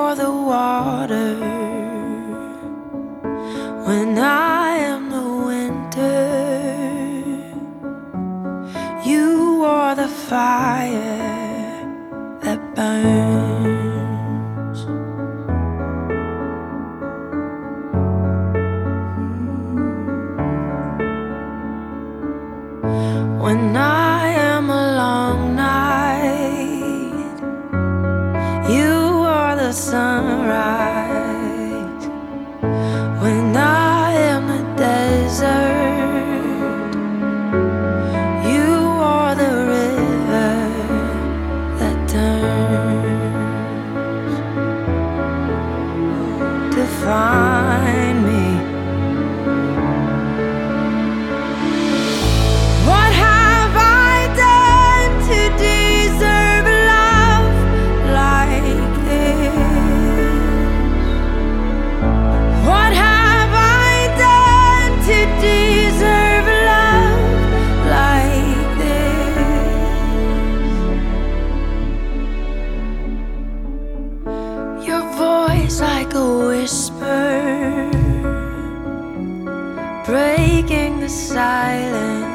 are the water when I am the winter. You are the fire that burns. When I am a long night, you are the sunrise. When I am the desert, you are the river that turns to find me. What have I done to deserve love like this? What have I done to deserve love like this? Your voice like a whisper, breaking the silence.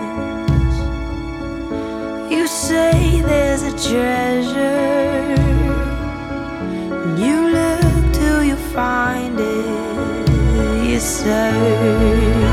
You say there's a treasure, and you look till you find it. You search.